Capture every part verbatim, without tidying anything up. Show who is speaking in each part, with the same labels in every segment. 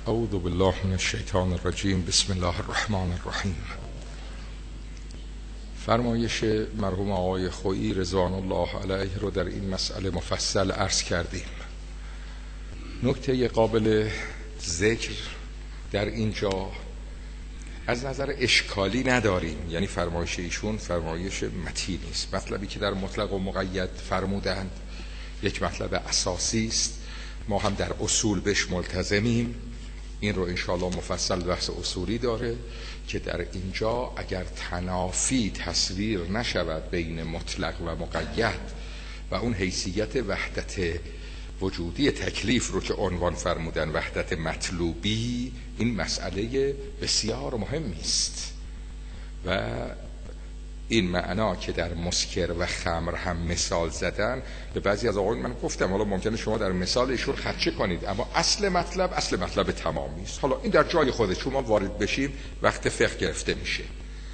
Speaker 1: اعوذ بالله من الشیطان الرجیم. بسم الله الرحمن الرحیم. فرمایش مرحوم آقای خویی رضوان الله علیه رو در این مسئله مفصل عرض کردیم. نکته قابل ذکر در اینجا از نظر اشکالی نداریم، یعنی فرمایش ایشون فرمایش متینی است. مطلبی که در مطلق و مقید فرمودند یک مطلب اساسی است، ما هم در اصول بهش ملتزمیم. این رو انشاءالله مفصل بحث اصولی داره که در اینجا اگر تنافی تصویر نشود بین مطلق و مقید و اون حیثیت وحدت وجودی تکلیف رو که عنوان فرمودن وحدت مطلوبی، این مسئله بسیار مهمی است و این معنا که در مسکر و خمر هم مثال زدن، به بعضی از آقایون من گفتم حالا ممکنه شما در مثال ایشون خدشه کنید، اما اصل مطلب اصل مطلب تمامی است. حالا این در جای خودش شما وارد بشیم وقت فقه گرفته میشه.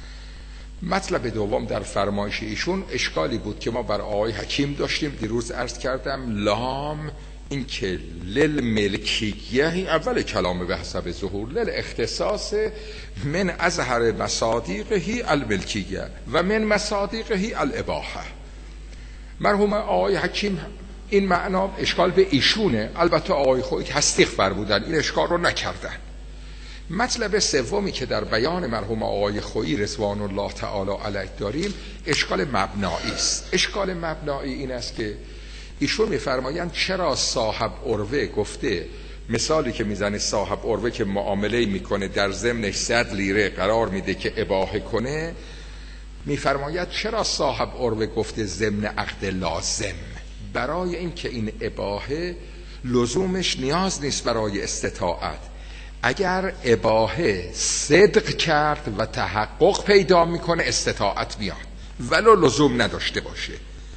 Speaker 1: مطلب دوم در فرمایش ایشون اشکالی بود که ما بر آقای حکیم داشتیم، دیروز عرض کردم لام این که لل ملکیه اول کلام به حسب ظهور، لل اختصاص من ازهر مصادیقه الملکیه و من مصادیقه الاباحه. مرحوم آقای حکیم این معنا اشکال به ایشونه، البته آقای خویی تصدیق فرمودن، این اشکال رو نکردن. مطلب سومی که در بیان مرحوم آقای خویی رضوان الله تعالی علیه داریم اشکال مبنایی است. اشکال مبنایی این است که ایشون میفرمایند چرا صاحب عروه گفته، مثالی که میزنه صاحب عروه که معامله میکنه در ضمنش صد لیره قرار میده که اباحه کنه، میفرماید چرا صاحب عروه گفته ضمن عقد لازم؟ برای اینکه این اباحه لزومش نیاز نیست برای استطاعت. اگر اباحه صدق کرد و تحقق پیدا میکنه استطاعت میاد ولو لزوم نداشته باشه.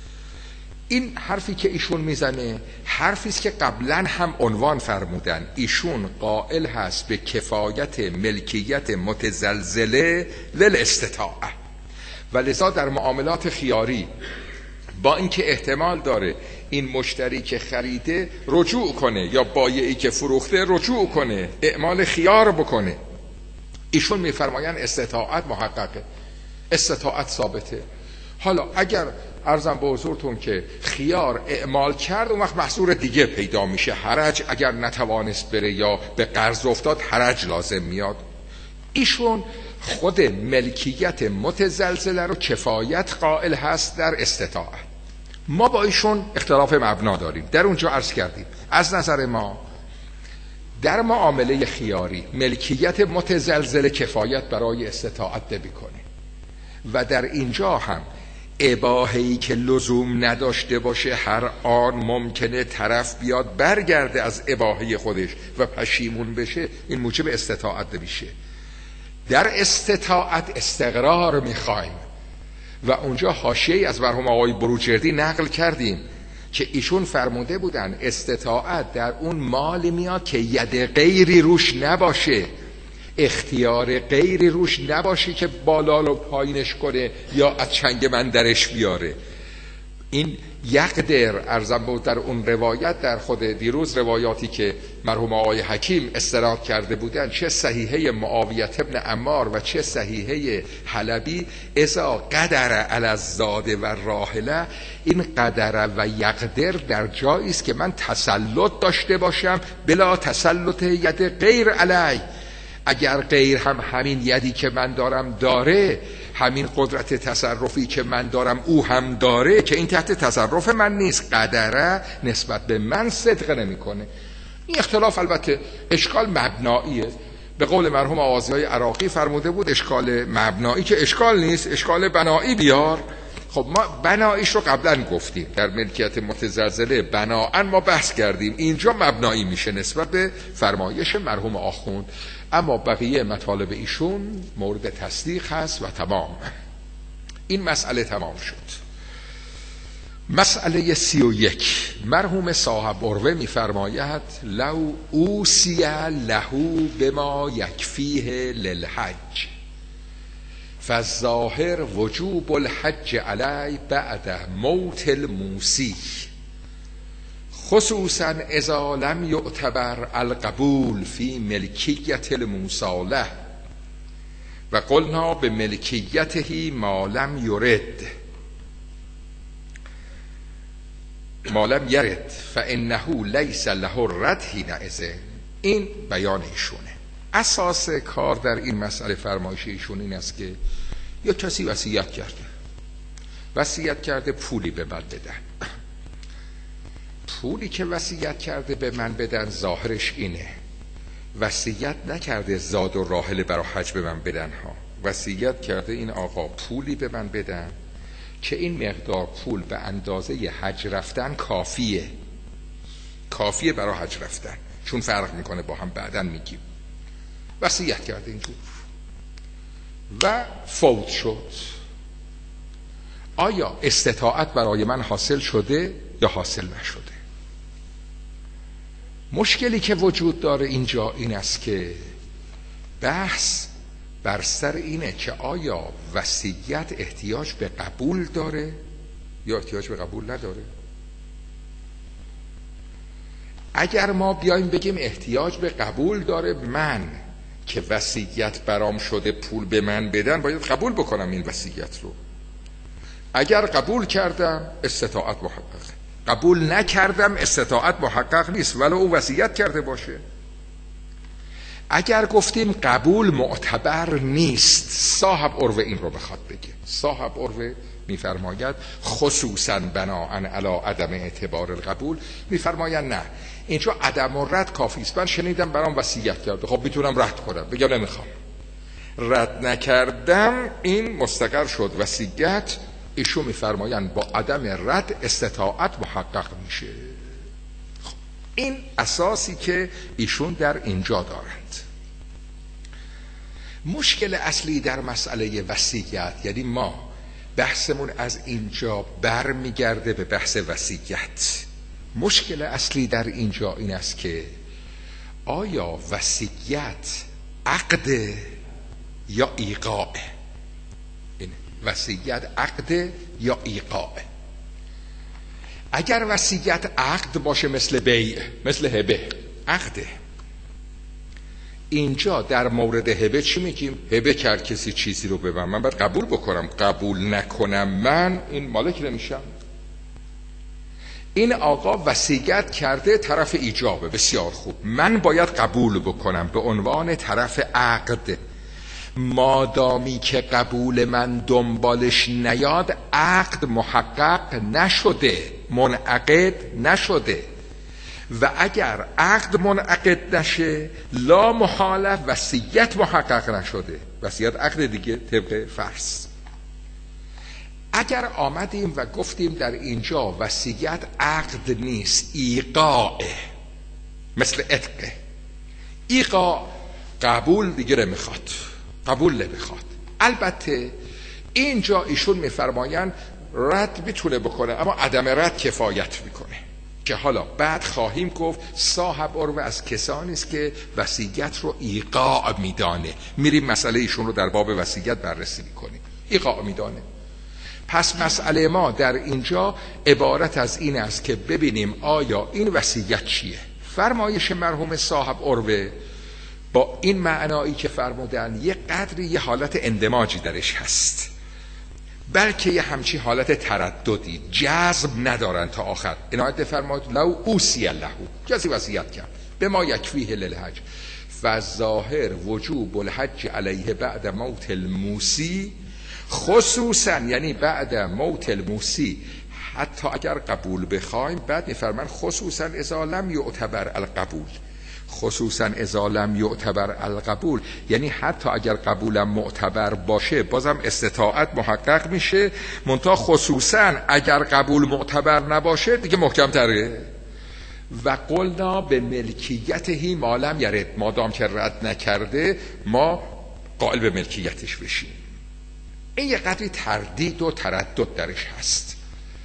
Speaker 1: این حرفی که ایشون میزنه حرفی است که قبلا هم عنوان فرمودن. ایشون قائل هست به کفایت ملکیت متزلزله للاستطاعه و لذا در معاملات خیاری با اینکه احتمال داره این مشتری که خریده رجوع کنه یا بایعی که فروخته رجوع کنه، اعمال خیار بکنه، ایشون میفرمایند استطاعت محققه، استطاعت ثابته. حالا اگر عرضم به حضورتون که خیار اعمال کرد اون وقت محصور دیگه پیدا میشه، حرج اگر نتوانست بره یا به قرض افتاد حرج لازم میاد. ایشون خود ملکیت متزلزله رو کفایت قائل هست در استطاعت. ما با ایشون اختلاف مبنا داریم. در اونجا عرض کردیم از نظر ما در معامله خیاری ملکیت متزلزله کفایت برای استطاعت نمیکنه و در اینجا هم اباحه‌ای که لزوم نداشته باشه هر آن ممکنه طرف بیاد برگرده از اباحه خودش و پشیمون بشه، این موجب استطاعت نمیشه. در استطاعت استقرار میخوایم و اونجا حاشیه‌ای از مرحوم آقای بروجردی نقل کردیم که ایشون فرموده بودن استطاعت در اون مالی میاد که ید غیری روش نباشه، اختیار غیری روش نباشه که بالا و پایینش کنه یا از چنگ من درش بیاره. این یقدر ارزم بود در اون روایت، در خود دیروز روایاتی که مرحوم آقای حکیم استناد کرده بودن، چه صحیحه معاویه ابن عمار و چه صحیحه حلبی، اذا قدر علی الزاد و راحله، این قدر و یقدر در جایی است که من تسلط داشته باشم بلا تسلط ید غیر علی. اگر غیر هم همین یدی که من دارم داره، همین قدرت تصرفی که من دارم او هم داره، که این تحت تصرف من نیست، قدره نسبت به من صدق نمیکنه. این اختلاف البته اشکال مبناییه. به قول مرحوم آغازی‌های عراقی فرموده بود اشکال مبنایی که اشکال نیست، اشکال بنایی بیار. خب ما بناییش رو قبلا گفتیم، در ملکیت متزلزله بناءً ما بحث کردیم، اینجا مبنایی میشه نسبت به فرمایش مرحوم آخوند. اما بقیه مطالب ایشون مورد تصدیق هست و تمام. این مسئله تمام شد. مسئله سی و یک، مرحوم صاحب عروه میفرماید لو اوسی لهو بما یکفیه للحج فالظاهر وجوب الحج علی بعد موت الموسی. خصوصا اذا لم یعتبر القبول فی ملکیت الموصاله و قلنا به ملکیته ما لم یرد ما لم یرد فانه لیس له الرد حینئذ. این بیان ایشونه. اساس کار در این مسئله فرمایش ایشون این است که یا کسی وصیت کرده وصیت کرده پولی به من بدن، پولی که وصیت کرده به من بدن ظاهرش اینه، وصیت نکرده زاد و راحله برای حج به من بدن ها، وصیت کرده این آقا پولی به من بدن که این مقدار پول به اندازه حج رفتن کافیه، کافیه برای حج رفتن، چون فرق میکنه با هم بعدن میگیم. وصیت کرده اینجور و فوت شد. آیا استطاعت برای من حاصل شده یا حاصل نشده؟ مشکلی که وجود داره اینجا این است که بحث بر سر اینه که آیا وصیت احتیاج به قبول داره یا احتیاج به قبول نداره. اگر ما بیایم بگیم احتیاج به قبول داره، من که وصیت برام شده پول به من بدن باید قبول بکنم این وصیت رو. اگر قبول کردم استطاعت محقق، قبول نکردم استطاعت محقق نیست ولو او وصیت کرده باشه. اگر گفتیم قبول معتبر نیست، صاحب عروه این رو بخواد بگه، صاحب عروه میفرماید خصوصا بناءً علی عدم اعتبار القبول، میفرماید نه اینجا عدم الرد کافی است. من شنیدم برام وصیت کرده، خب میتونم رد کنم، بگم نمیخوام، رد نکردم، این مستقر شد وصیت. ایشون میفرمایند با عدم رد استطاعت محقق میشه. خب این اساسی که ایشون در اینجا دارند. مشکل اصلی در مسئله وصیت، یعنی ما بحثمون از اینجا بر میگرده به بحث وصیت. مشکل اصلی در اینجا این است که آیا وصیت عقد یا ایقاع؟ این وصیت عقد یا ایقاع؟ اگر وصیت عقد باشه مثل بیع، مثل هبه، عقده. اینجا در مورد هبه چی میگیم؟ هبه کرد کسی چیزی رو به من، من باید قبول بکنم، قبول نکنم من این مالک نمیشم. این آقا وصیت کرده طرف ایجابه، بسیار خوب، من باید قبول بکنم به عنوان طرف عقد. مادامی که قبول من دنبالش نیاد عقد محقق نشده، منعقد نشده. و اگر عقد منعقد نشه لا محاله وصیت محقق نشده، وصیت عقد دیگه طبق فرض. اگر آمدیم و گفتیم در اینجا وصیت عقد نیست، ایقاعه، مثل عتقه، ایقاع قبول دیگه نمیخواد، قبول نمیخواد. البته اینجا ایشون میفرمایند رد میتونه بکنه، اما عدم رد کفایت میکنه، که حالا بعد خواهیم گفت صاحب عروه از کسانی است که وصیت رو ایقاع میدانه. میریم مسئله ایشون رو در باب وصیت بررسی میکنیم. ایقاع میدانه. پس مسئله ما در اینجا عبارت از این است که ببینیم آیا این وصیت چیه. فرمایش مرحوم صاحب عروه با این معنایی که فرمودن یه قدری یه حالت اندماجی درش هست، بلکه یه همچی حالت ترددی، جذب ندارن تا آخر. عنایت فرمود لو اوصی له، کسی وصیت کرد به ما یکفیه للحج فالظاهر وجوب الحج علیه بعد موت الموسی، خصوصا یعنی بعد موت الموسی، حتی اگر قبول بخوایم بعد میفرمان خصوصا اذا لم یعتبر القبول، خصوصا اذا لم یعتبر القبول، یعنی حتی اگر قبولم معتبر باشه بازم استطاعت محقق میشه، منتها خصوصا اگر قبول معتبر نباشه دیگه محکم تره. و قلنا به ملکیته ما لم یرد، مادام که رد نکرده ما قائل به ملکیتش بشیم. این یه قدری تردید و تردد درش هست.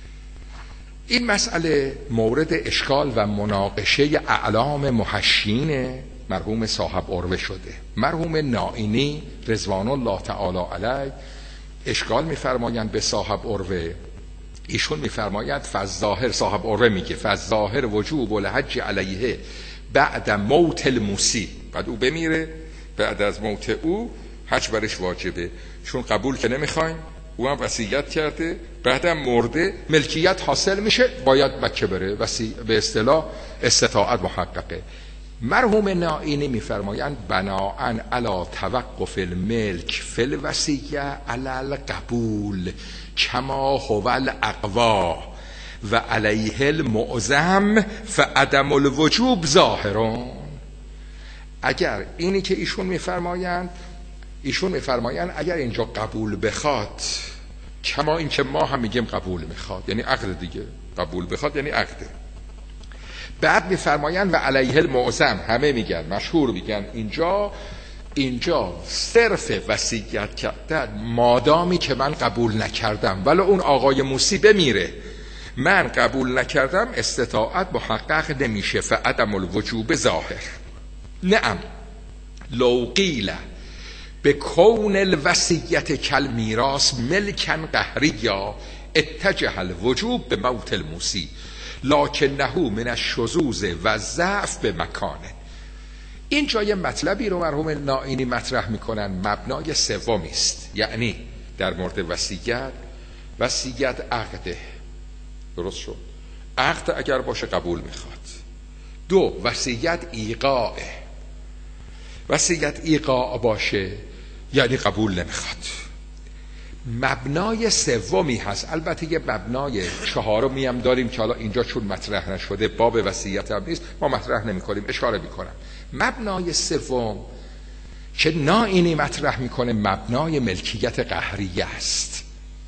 Speaker 1: این مسئله مورد اشکال و مناقشه اعلام محشین مرحوم صاحب عروه شده. مرحوم نائینی رضوان الله تعالی علیه اشکال می‌فرمایند به صاحب عروه ایشون میفرماید فالظاهر، صاحب عروه میگه فالظاهر وجوب الحج علیه بعد موت الموسی، بعد او بمیره، بعد از موت او حج برش واجبه، چون قبول که نمیخوایم، او هم وصیت کرده، بعدم مرده، ملکیت حاصل میشه، باید مکه بره، وسی به اصطلاح استطاعت محققه. مرحوم نائینی میفرمایند بناءً علی توقف الملک فی الوصیه علی القبول کما هو الاقوا و علیه المعظم فعدم الوجوب ظاهرون. اگر اینی که ایشون میفرمایند ایشون میفرمایند اگر اینجا قبول بخواد، کما این که ما هم میگیم قبول میخواد یعنی عقد دیگه، قبول بخواد یعنی عقده. بعد میفرمایند و علیه المعظم، همه میگن، مشهور میگن اینجا اینجا صرف وصیت کردن، مادامی که من قبول نکردم ولی اون آقای موسی بمیره، من قبول نکردم، استطاعت محقق نمیشه، فعدم الوجوب ظاهر. نعم لو قیل به کون الوصیت کل میراث ملکن قهریا اتجه الوجوب به موت الموسی لکنه من الشذوذ و ضعف به مکانه. این جای مطلبی رو مرحوم نائینی مطرح میکنن، مبنای سومی است، یعنی در مورد وصیت، وصیت عقده، درست شد، عقد اگر باشه قبول میخواد. دو، وصیت ایقاعه، وصیت ایقاع باشه یعنی قبول نمیخواد. مبنای سومی هست، البته یه مبنای چهارمی هم داریم که حالا اینجا چون مطرح نشده، باب وصیت هم نیست، ما مطرح نمی کنیم، اشاره میکنم. مبنای سوم که نائینی مطرح میکنه مبنای ملکیت قهریه است.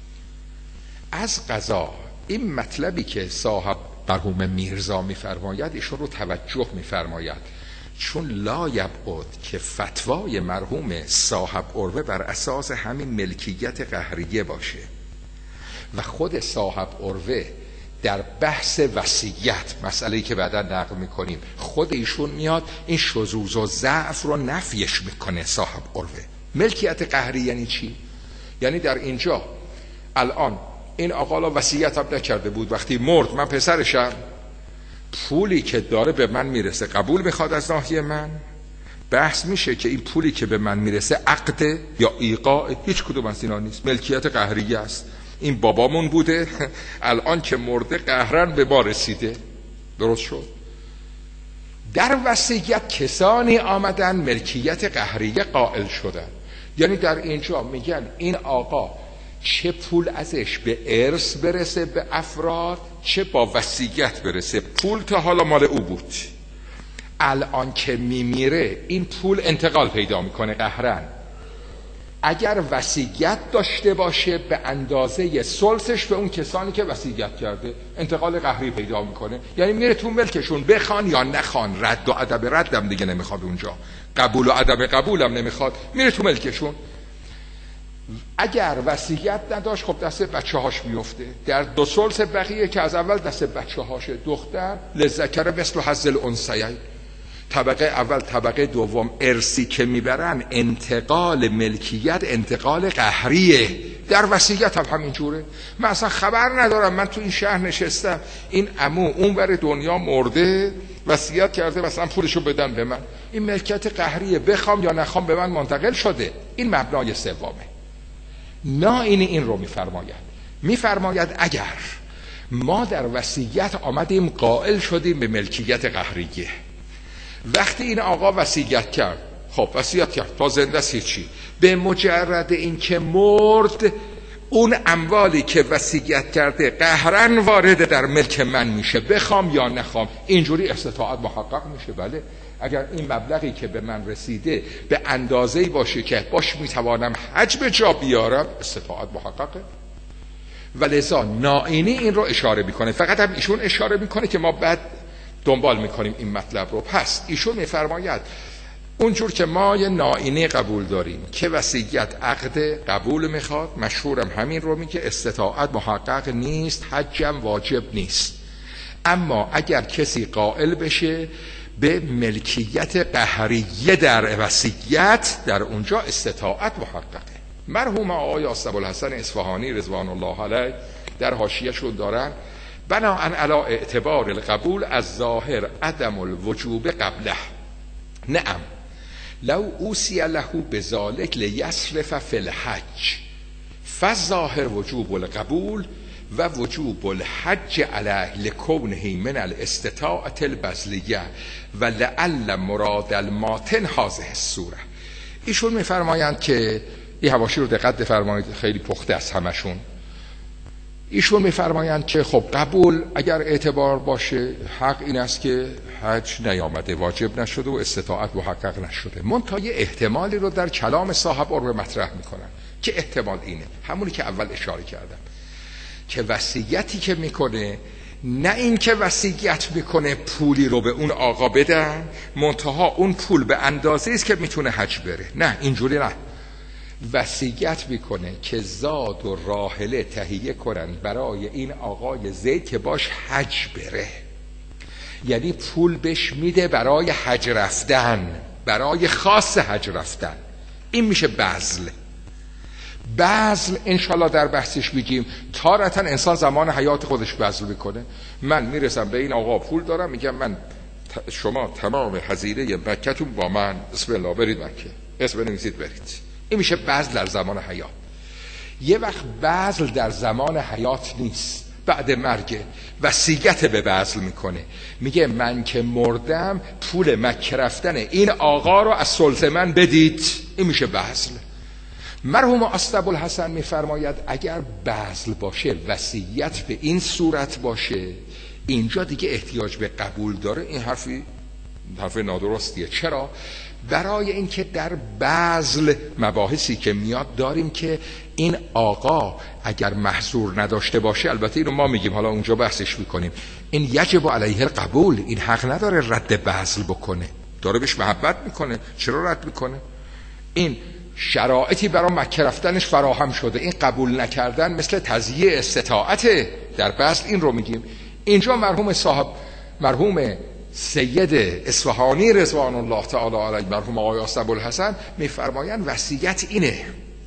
Speaker 1: از قضا این مطلبی که صاحب مرحوم میرزا میفرماید ایشون رو توجه میفرماید، چون لا یبعد که فتوای مرحوم صاحب عروه بر اساس همین ملکیت قهریه باشه و خود صاحب عروه در بحث وصیت، مسئله‌ای که بعدا نقل میکنیم، خود ایشون میاد این شذوذ و ضعف رو نفیش میکنه. صاحب عروه ملکیت قهری یعنی چی؟ یعنی در اینجا الان این آقا لا وصیت هم نکرده بود، وقتی مرد من پسرشم، پولی که داره به من میرسه قبول میخواد از ناحیه من، بحث میشه که این پولی که به من میرسه عقده یا ایقاع، هیچ کدوم از اینا نیست، ملکیت قهریه است. این بابامون بوده، الان که مرده قهرن به ما رسیده، درست شد. در وصیت کسانی آمدن ملکیت قهریه قائل شدن، یعنی در اینجا میگن این آقا چه پول ازش به ارث برسه به افراد، چه با وصیت برسه، پول تا حالا مال او بود، الان که میمیره این پول انتقال پیدا میکنه قهرن. اگر وصیت داشته باشه به اندازه ثلثش به اون کسانی که وصیت کرده، انتقال قهری پیدا میکنه، یعنی میره تو ملکشون، بخوان یا نخوان، رد و ادب ردم دیگه نمیخواد اونجا، قبول و ادب قبولم نمیخواد، میره تو ملکشون. اگر وصیت نداشت خب دست بچه هاش میفته، در دو ثلث بقیه که از اول دست بچه هاشه، دختر للذکر مثل حظ الانثیین، طبقه اول طبقه دوم ارثی که میبرن، انتقال ملکیت انتقال قهریه. در وصیت هم همینجوره، من اصلا خبر ندارم، من تو این شهر نشستم، این عمو اون ور دنیا مرده، وصیت کرده مثلا پولشو بدن به من، این ملکیت قهریه، بخوام یا نخوام به من منتقل شده. این مبنای سومه. نائینی این رو میفرماید، میفرماید اگر ما در وصیت آمدیم قائل شدیم به ملکیت قهریه، وقتی این آقا وصیت کرد، خب وصیت کرد تا زنده است هیچی، به مجرد این که مرد اون اموالی که وصیت کرده قهرن وارد در ملک من میشه، بخوام یا نخوام، اینجوری استطاعت محقق میشه. بله، اگر این مبلغی که به من رسیده به اندازه‌ای باشه که باش میتوانم حج به جا بیارم، استطاعت محققه. ولذا نائینی این رو اشاره میکنه، فقط هم ایشون اشاره میکنه که ما بعد دنبال میکنیم این مطلب رو. پس ایشون میفرماید اونجور که ما یه نائینی قبول داریم که وصیت عقد قبول میخواد، مشهورم همین رو میگه، استطاعت محقق نیست، حجم واجب نیست، اما اگر کسی قائل بشه به ملکیت قهریه در وصیت، در اونجا استطاعت محققه. مرحوم آقای آصف الحسن اصفهانی رضوان الله علیه در حاشیه‌شون دارن بناءً علی اعتبار القبول از ظاهر عدم الوجوب قبله. نعم لو اوصی له بذلک لیصرف فی الحج فالظاهر وجوب القبول و وجوب الحج علیه لکونه من الاستطاعة البذلیه و لعل مراد الماتن هذه الصوره. ایشون میفرمایند که این حواشی رو دقت بفرمایید، خیلی پخته است همشون. ایشون میفرمایند که خب قبول اگر اعتبار باشه، حق این است که حج نیامده، واجب نشده و استطاعت محقق نشده. منتها یه احتمالی رو در کلام صاحب عربه مطرح میکنن که احتمال اینه، همونی که اول اشاره کردم، که وصیتی که میکنه نه این که وصیت میکنه پولی رو به اون آقا بدن منتها اون پول به اندازه است که میتونه حج بره، نه اینجوری نه. وصیت میکنه که زاد و راحله تهیه کنن برای این آقای زید که باش حج بره، یعنی پول بهش میده برای حج رفتن، برای خاص حج رفتن. این میشه بذل. بذل انشالله در بحثش میگیم. تارتن انسان زمان حیات خودش بذل میکنه. من میرسم به این آقا پول دارم، میگم من شما تمام هزینه مکه‌تون با من، بسم الله برید مکه، اسم بنویسید برید. این میشه بذل در زمان حیات. یه وقت بذل در زمان حیات نیست، بعد مرگ وصیت به بذل میکنه، میگه من که مردم پول مکه رفتن این آقا رو از سلطه من بدید. این میشه بذل. مرحوم اسدابوالحسن میفرماید اگر بذل باشه، وصیت به این صورت باشه، اینجا دیگه احتیاج به قبول داره. این حرفی حرف نادرستیه. چرا؟ برای اینکه در بذل مباحثی که میاد داریم که این آقا اگر محظور نداشته باشه، البته اینو ما میگیم، حالا اونجا بحثش میکنیم، این یجب علیه القبول، این حق نداره رد بذل بکنه، داره بهش محبت میکنه، چرا رد میکنه؟ این شرایطی برای مکه رفتنش فراهم شده، این قبول نکردن مثل تضییع استطاعته در بذل. این رو میگیم. اینجا مرحوم صاحب مرحوم سید اصفهانی رضوان الله تعالی علیه، مرحوم آقای اسدابوالحسن میفرمایند وصیت اینه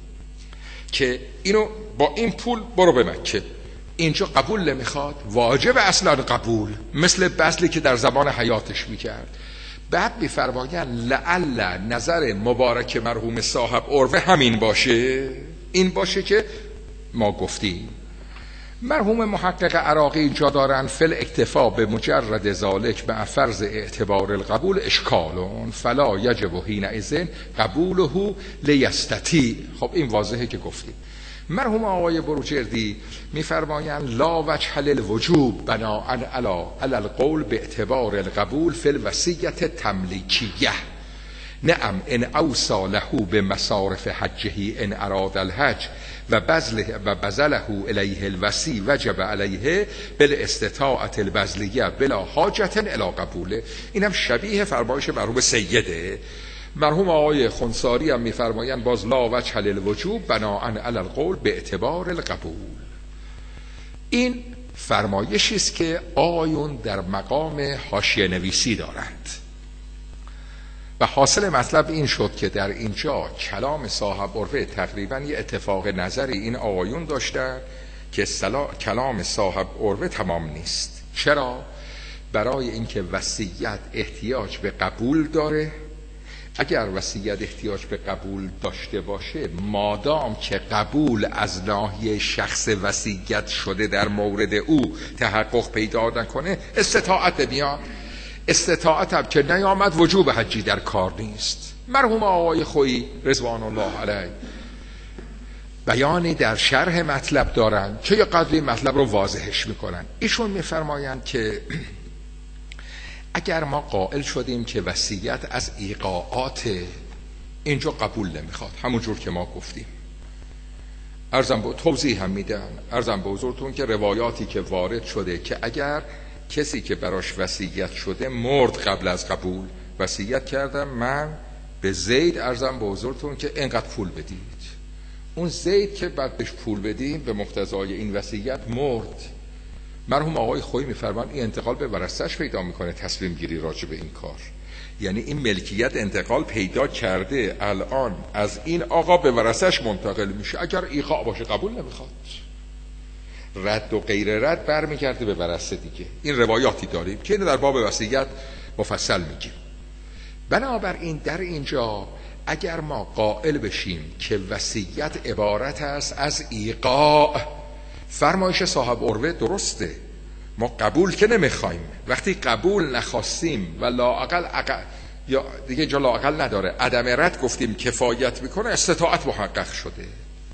Speaker 1: که اینو با این پول برو به مکه. اینجا قبول نمیخواد، واجب اصلا قبول، مثل بذلی که در زمان حیاتش میکرد. بعد میفرمایند لعل نظر مبارک مرحوم صاحب عروه همین باشه، این باشه که ما گفتیم. مرحوم محقق عراقی اینجا دارن فل اکتفا به مجرد ذالک به فرض اعتبار القبول اشکالون فلا یجب حینئذ قبوله لیستطیع. خب این واضحه که گفتیم. مرحوم آقای بروجردی میفرمایند لا وجه للوجوب بناء علی القول به اعتبار القبول فی الوصیت تملیکیه. نعم ان اوصى له بمصارف حجه ان اراد الحج و بذله و بذله الیه الوصی وجب علیه بالاستطاعة البذلیه بلا حاجة الی قبوله. اینم شبیه فرمایش مرحوم سیده. مرحوم آقای خنساری هم میفرمایند باز لا وجه للوجوب بناء علی القول به اعتبار القبول. این فرمایشی است که آقایون در مقام حاشیه نویسی دارند و حاصل مطلب این شد که در اینجا کلام صاحب عروه تقریبا یه اتفاق نظری این آقایون داشتن که کلام صاحب عروه تمام نیست. چرا؟ برای اینکه وصیت احتیاج به قبول داره. اگر وصیت احتیاج به قبول داشته باشه، مادام که قبول از ناحیه شخص وصیت شده در مورد او تحقق پیدا نکنه، استطاعت بیان. استطاعت هم که نیامد، وجوب حجی در کار نیست. مرحوم آقای خویی رضوان الله علیه بیانی در شرح مطلب دارن که یه قدری مطلب رو واضحش میکنن. ایشون میفرمایند که اگر ما قائل شدیم که وصیت از ایقاعات، اینجا قبول نمیخواد، همون جور که ما گفتیم. عرضم به توضیح هم میدن، عرضم به حضورتون که روایاتی که وارد شده که اگر کسی که براش وصیت شده مرد قبل از قبول، وصیت کردم من به زید، عرضم به حضورتون که اینقدر پول بدید، اون زید که بعد بهش پول بدیم به مقتضای این وصیت مرد. مرحوم آقای خویی میفرمان این انتقال به ورثه‌اش پیدا میکنه تصمیم گیری راجع به این کار، یعنی این ملکیت انتقال پیدا کرده، الان از این آقا به ورثه‌اش منتقل میشه. اگر ایقاع باشه قبول نمیخواد. رد و غیر رد برمیگرده به ورثه دیگه. این روایاتی داریم که اینو در باب وصیت مفصل میگیم. بنابراین در اینجا اگر ما قائل بشیم که وصیت عبارت است از ایقاع، فرمایش صاحب عروه درسته، ما قبول که نمیخوایم. وقتی قبول نخواستیم و لااقل اقل یا دیگه جا لااقل نداره، عدم رد گفتیم کفایت میکنه، استطاعت محقق شده.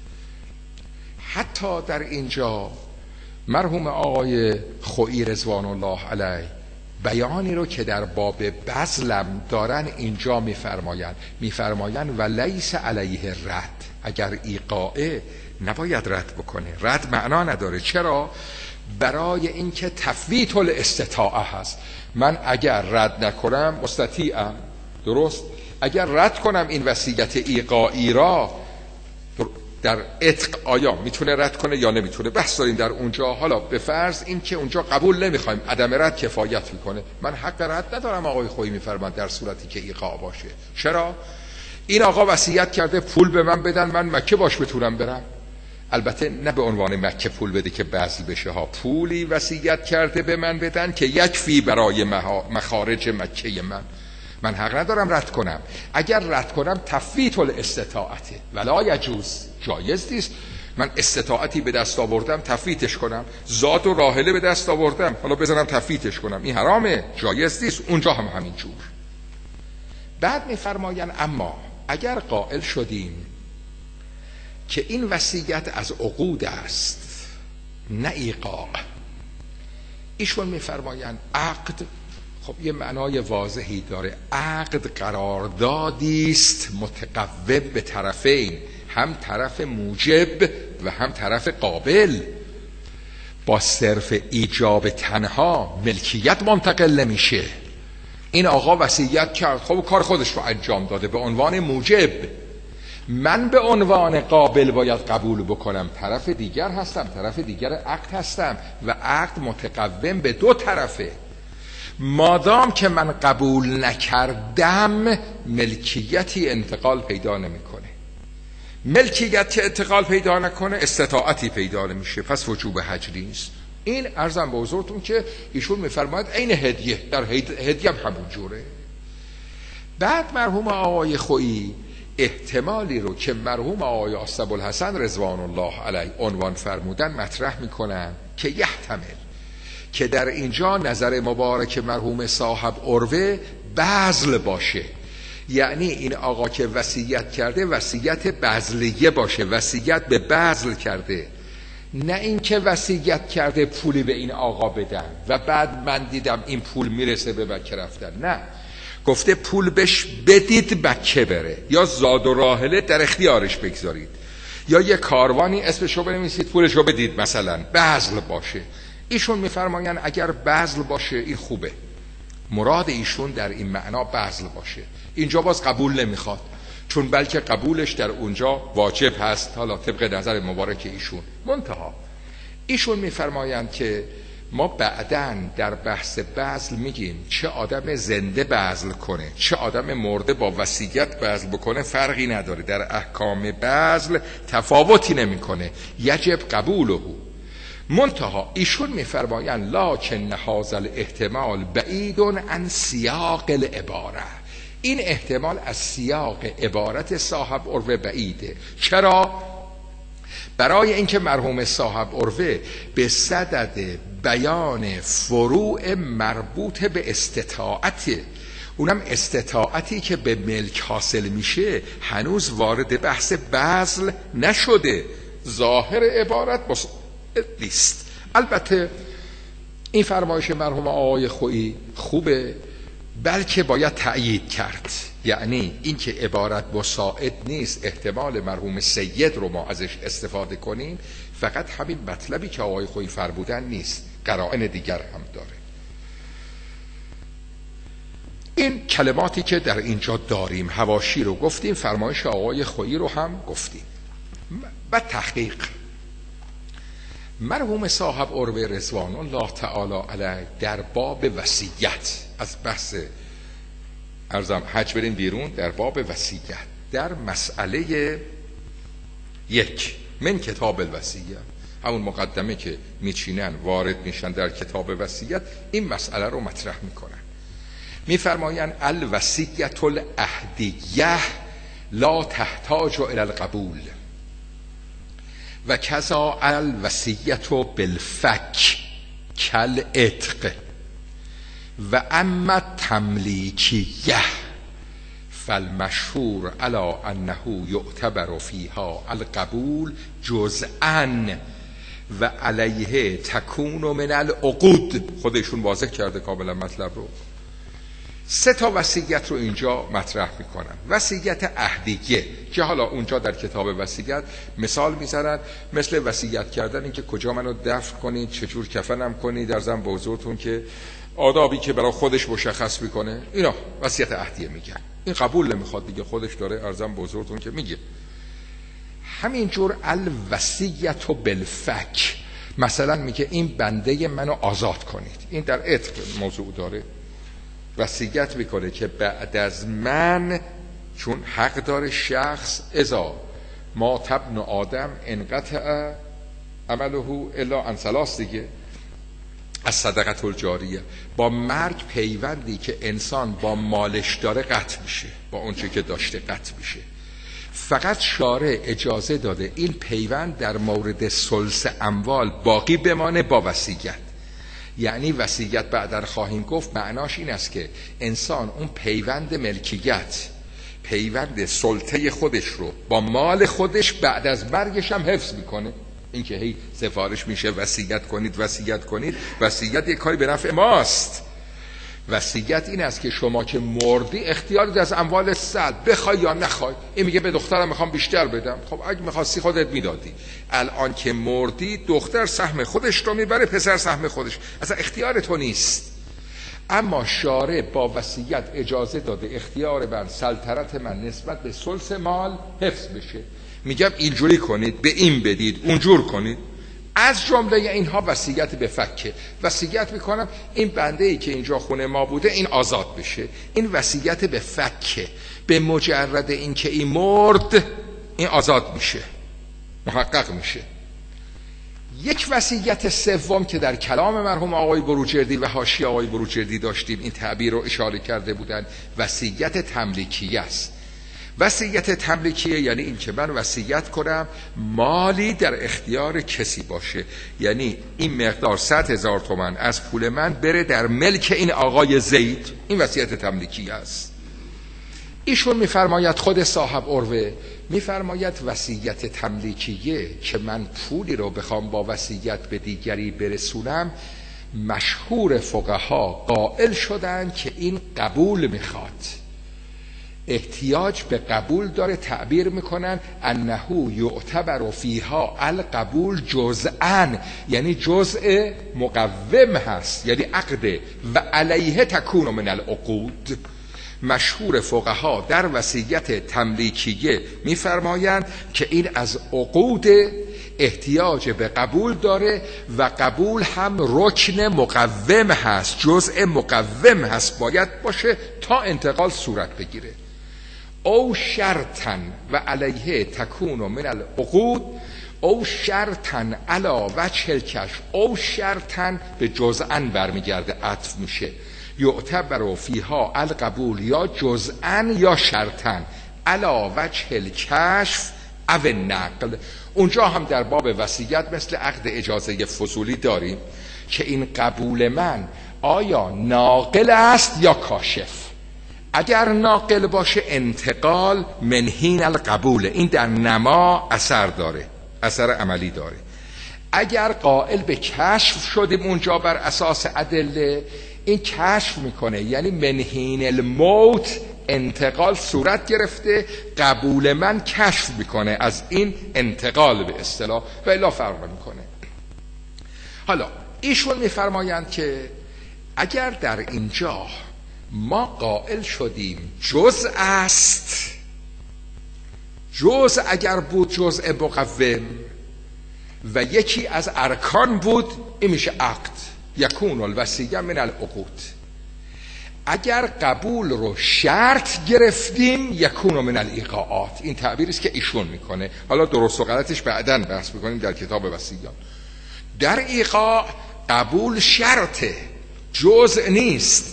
Speaker 1: حتی در اینجا مرحوم آقای خویی رضوان الله علیه بیانی رو که در باب بذلم دارن اینجا میفرمایند میفرمایند و لیس علیه رد، اگر ایقاعه نباید رد بکنه. رد معنا نداره. چرا؟ برای اینکه تفویت الاستطاعه هست. من اگر رد نکنم مستطیعم، درست؟ اگر رد کنم این وصیت ایقاعی را در عتق، آیا میتونه رد کنه یا نمیتونه؟ بحث داریم در اونجا. حالا به فرض این که اونجا قبول نمیخوایم، عدم رد کفایت میکنه، من حق رد ندارم. آقای خویی میفرماند در صورتی که ایقاع باشه. چرا؟ این آقا وصیت کرده پول به من بدن، من مکه باش بتونم برم. البته نه به عنوان مکه پول بده که بذل بشه ها، پولی وصیت کرده به من بدن که یک فی برای مخارج مکه من، من حق ندارم رد کنم. اگر رد کنم تفویت الاستطاعته ولا یجوز، جایز نیست. من استطاعتی به دست آوردم تفویتش کنم، زاد و راحله به دست آوردم حالا بزنم تفویتش کنم، این حرامه، جایز نیست. اونجا هم همین جور. بعد میفرماین اما اگر قائل شدیم که این وصیت از عقود است نه ایقاع، ایشون میفرماین عقد خب یه معنای واضحی داره. عقد قراردادی است متقوم به طرفین، هم طرف موجب و هم طرف قابل. با صرف ایجاب تنها ملکیت منتقل نمیشه. این آقا وصیت کرد، خب کار خودش رو انجام داده به عنوان موجب، من به عنوان قابل باید قبول بکنم. طرف دیگر هستم، طرف دیگر عقد هستم و عقد متقوم به دو طرفه. مادام که من قبول نکردم ملکیتی انتقال پیدا نمیکنه. ملکیت که انتقال پیدا نکنه استطاعتی پیدا نمیشه، پس وجوب حجری نیست. این عرضم به حضورتون که ایشون میفرماید عین هدیه، در هدیه هم همون جوره. بعد مرحوم آقای خویی احتمالی رو که مرحوم آقای ابوالحسن رضوان الله علیه عنوان فرمودن مطرح میکنن که یحتمل که در اینجا نظر مبارک مرحوم صاحب عروه بذل باشه، یعنی این آقا که وصیت کرده وصیت بذلیه باشه، وصیت به بذل کرده، نه اینکه وصیت کرده پولی به این آقا بدن و بعد من دیدم این پول میرسه به مکه رفتن. نه، گفته پول بهش بدید مکه بره، یا زاد و راحله در اختیارش بگذارید، یا یه کاروانی اسمشو بنویسید پولشو بدید، مثلا بذل باشه. ایشون میفرماین اگر بذل باشه این خوبه، مراد ایشون در این معنا بذل باشه. اینجا باز قبول نمیخواد، چون بلکه قبولش در اونجا واجب هست، حالا طبق نظر مبارک ایشون. منتها ایشون میفرمایند که ما بعدن در بحث بذل میگیم چه آدم زنده بذل کنه چه آدم مرده با وصیت بذل بکنه فرقی نداره، در احکام بذل تفاوتی نمیکنه، یجب قبوله. منتها ایشون میفرمایند لکن هذا الاحتمال بعید عن سیاق العباره، این احتمال از سیاق عبارت صاحب عروه بعیده. چرا؟ برای اینکه مرحوم صاحب عروه به صدد بیان فروع مربوط به استطاعت، اونم استطاعتی که به ملک حاصل میشه، هنوز وارد بحث بذل نشده، ظاهر عبارت نیست. البته این فرمایش مرحوم آقای خویی خوبه، بلکه باید تأیید کرد، یعنی این که عبارت مساعد نیست احتمال مرحوم سید رو ما ازش استفاده کنیم، فقط همین مطلبی که آقای خویی فرمودن نیست، قرائن دیگر هم داره. این کلماتی که در اینجا داریم، حواشی رو گفتیم، فرمایش آقای خویی رو هم گفتیم. و تحقیق مرحوم صاحب عروه رضوان الله تعالی علیه در باب وصیت، از بحث ارزم حج برین بیرون، در باب وصیت در مسئله یک من کتاب الوصیه، همون مقدمه که میچینن وارد میشن در کتاب وصیت این مسئله رو مطرح میکنن. میفرمایند الوصیة العهدیه لا تحتاج الى القبول و کذا الوصیة بالفک کالعتق و اما تملیکیه فالمشهور على انه یعتبر فیها القبول جزءا و علیه تکون من العقود. خودشون واضح کرده کاملا مطلب رو. سه تا وصیت رو اینجا مطرح میکنن. وصیت عهدیه که حالا اونجا در کتاب وصیت مثال میزنن، مثل وصیت کردن این که کجا منو دفن کنید، چجور کفنم کنید، در زن بزرگتون که آدابی که برای خودش مشخص میکنه، اینا وصیت عهدیه میگن. این قبول نمیخواد دیگه، خودش داره ارزم بزرگتون که میگه. همینجور الوصیة بالفک، مثلا میگه این بنده منو آزاد کنید. این در عتق موضوع داره، وصیت میکنه که بعد از من، چون حق داره شخص، اذا مات ابن آدم انقطع عمله الا عن ثلاث دیگه، از صدقه الجاریه، با مرگ پیوندی که انسان با مالش داره قطع میشه، با اون چه که داشته قطع میشه. فقط شارع اجازه داده این پیوند در مورد ثلث اموال باقی بمانه با وصیت. یعنی وصیت بعداً خواهیم گفت معناش این است که انسان اون پیوند ملکیت، پیوند سلطه خودش رو با مال خودش بعد از مرگش هم حفظ میکنه. این که هی سفارش میشه وصیت کنید وصیت کنید، وصیت یک کاری به نفع ماست. وصیت این است که شما که مردی اختیار از اموال سلب، بخوای یا نخوای. این میگه به دخترم میخوام بیشتر بدم، خب اگه میخواستی خودت میدادی. الان که مردی دختر سهم خودش رو میبره، پسر سهم خودش، اصلا اختیار تو نیست. اما شارع با وصیت اجازه داده اختیار من، سلطنت من نسبت به ثلث مال حفظ بشه. میگم اینجوری کنید، به این بدید، اونجور کنید. از جمله اینها وصیت به فکه. وصیت میکنم این بنده ای که اینجا خونه ما بوده این آزاد بشه. این وصیت به فکه. به مجرد این که این مرد این آزاد میشه، محقق میشه. یک وصیت سوم که در کلام مرحوم آقای بروجردی و حاشیه آقای بروجردی داشتیم، این تعبیر رو اشاره کرده بودن، وصیت تملیکیه است. وصیت تملیکیه یعنی این که من وصیت کنم مالی در اختیار کسی باشه، یعنی این مقدار صد هزار تومان از پول من بره در ملک این آقای زید. این وصیت تملیکیه است. ایشون میفرماید، خود صاحب عروه میفرماید وصیت تملیکیه که من پولی رو بخوام با وصیت به دیگری برسونم، مشهور فقها قائل شدن که این قبول میخواد، احتیاج به قبول داره. تعبیر میکنن انه یعتبر فیها القبول جزءا، یعنی جزء مقوم هست، یعنی عقد و علیه تکون من العقود. مشهور فقها در وصیت تملیکیه میفرمایند که این از عقود احتیاج به قبول داره و قبول هم رکن مقوم هست، جزء مقوم هست، باید باشه تا انتقال صورت بگیره. او شرطن و علیه تکون من العقود، او شرطن علا وجه الکشف، او شرطن به جزءا برمیگرده، عطف میشه. یعتبر فیها القبول یا جزءا یا شرطن علا وجه الکشف او النقل. اونجا هم در باب وصیت مثل عقد اجازه فضولی داریم که این قبول من آیا ناقل است یا کاشف. اگر ناقل باشه انتقال منهین القبول، این در نما اثر داره، اثر عملی داره. اگر قائل به کشف شدیم اونجا بر اساس ادله، این کشف میکنه، یعنی منهین الموت، انتقال صورت گرفته، قبول من کشف میکنه از این انتقال به اصطلاح، و الا فرق میکنه. حالا ایشون میفرمایند که اگر در اینجا ما قائل شدیم جزء است، جزء اگر بود جزء مقوم و یکی از ارکان بود، این میشه عقد، یکون الوصیه من العقود. اگر قبول رو شرط گرفتیم یکون من الایقاعات. این تعبیری است که ایشون میکنه، حالا درست و غلطش بعداً بحث میکنیم در کتاب وصیات. در ایقاع قبول شرطه، جزء نیست،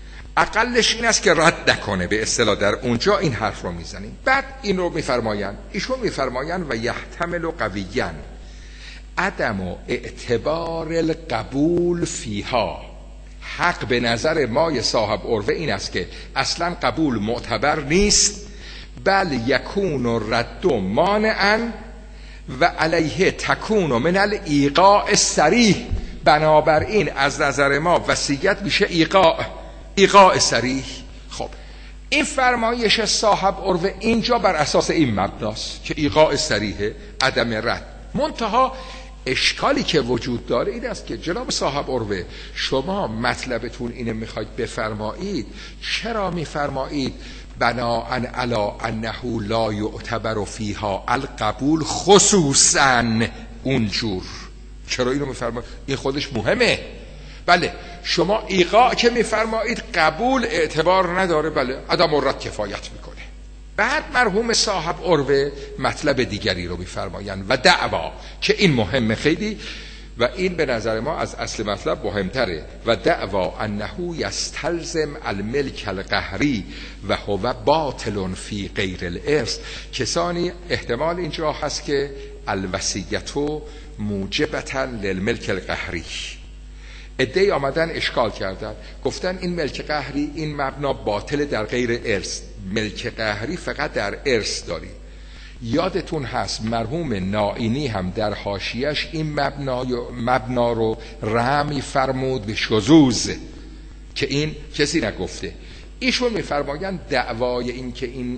Speaker 1: اقلش این است که رد نکنه. به اصطلاح در اونجا این حرف رو میزنیم. بعد این رو میفرمایند، ایشون میفرمایند و یحتمل قویاً عدم و اعتبار القبول فیها. حق به نظر مای صاحب عروه این است که اصلا قبول معتبر نیست، بل یکون رد مانعا و علیه تکون من الایقاع الصریح. بنابراین از نظر ما وصیت میشه ایقاع، ایقاع صریح. خب این فرمایش صاحب عروه اینجا بر اساس این مبناست که ایقاع صریحه، عدم رد. منتها اشکالی که وجود داره این است که جناب صاحب عروه شما مطلبتون اینه میخواید بفرمایید، چرا میفرمایید بناء علی انه لا یعتبر فیها القبول خصوصا اونجور؟ چرا اینو میفرمایید؟ این خودش مهمه. بله شما ایقاع که میفرمایید قبول اعتبار نداره، بله عدم رد کفایت میکنه. بعد مرحوم صاحب عروه مطلب دیگری رو میفرمایند و دعوا، که این مهمه خیلی و این به نظر ما از اصل مطلب مهمتره. و دعوا انه یستلزم الملک القهری و هو باطل فی غیر الارث. کسانی احتمال اینجا هست که الوصیتو موجبتا للملک القهری. عده‌ای آمدن اشکال کردن، گفتن این ملک قهری این مبنا باطل در غیر ارث، ملک قهری فقط در ارث داری. یادتون هست مرحوم نائینی هم در حاشیه‌اش این مبنا مبنا رو رمی فرمود به شذوذ که این کسی نگفته. ایشون میفرمایند دعوای این که این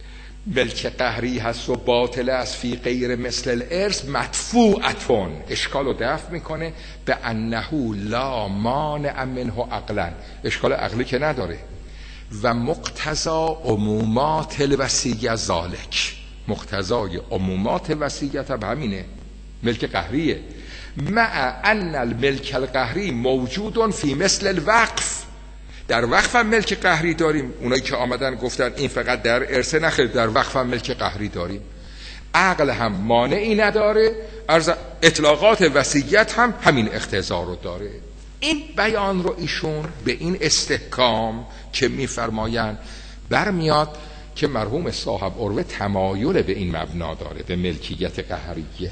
Speaker 1: ملک قهری هست و باطل است فی غیر مثل الارث مدفوعتون، اشکال رو دفع میکنه به انه لا مانع منه عقلا، اشکال عقلی که نداره. و مقتضا عمومات الوصیه ذالک، مقتضای عمومات وصیت هم همینه، ملک قهریه. مع ان الملک القهری موجود فی مثل الوقف، در وقف هم ملک قهری داریم. اونایی که آمدن گفتن این فقط در ارث، نخیر، در وقف هم ملک قهری داریم. عقل هم مانعی نداره، عرض اطلاقات وصیت هم همین اقتضا رو داره. این بیان رو ایشون به این استحکام که میفرمایند برمیاد که مرحوم صاحب عروه تمایل به این مبنا داره، به ملکیت قهریه.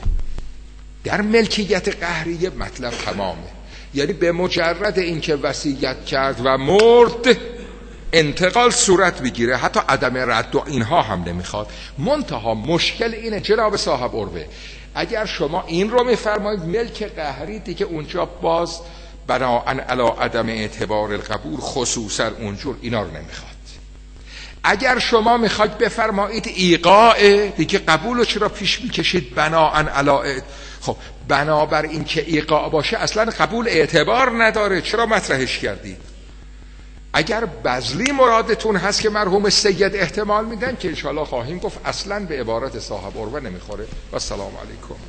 Speaker 1: در ملکیت قهریه مطلب تمامه، یعنی به مجرد اینکه وصیت کرد و مرد انتقال صورت بگیره، حتی عدم رد و اینها هم نمیخواد. منتها مشکل اینه جناب صاحب عروه اگر شما این رو میفرمایید ملک قهری دیگه اونجا باز بناء علی عدم اعتبار القبول خصوصا اونجور اینا رو نمیخواد. اگر شما میخواید بفرمایید ایقاع دیگه قبول رو چرا پیش میکشید بناء علی؟ خب بنابر این که ایقاع باشه اصلا قبول اعتبار نداره، چرا مطرحش کردید؟ اگر بذلی مرادتون هست که مرحوم سید احتمال میدن که انشاءالله خواهیم گفت اصلا به عبارت صاحب عروه نمیخوره. و السلام علیکم.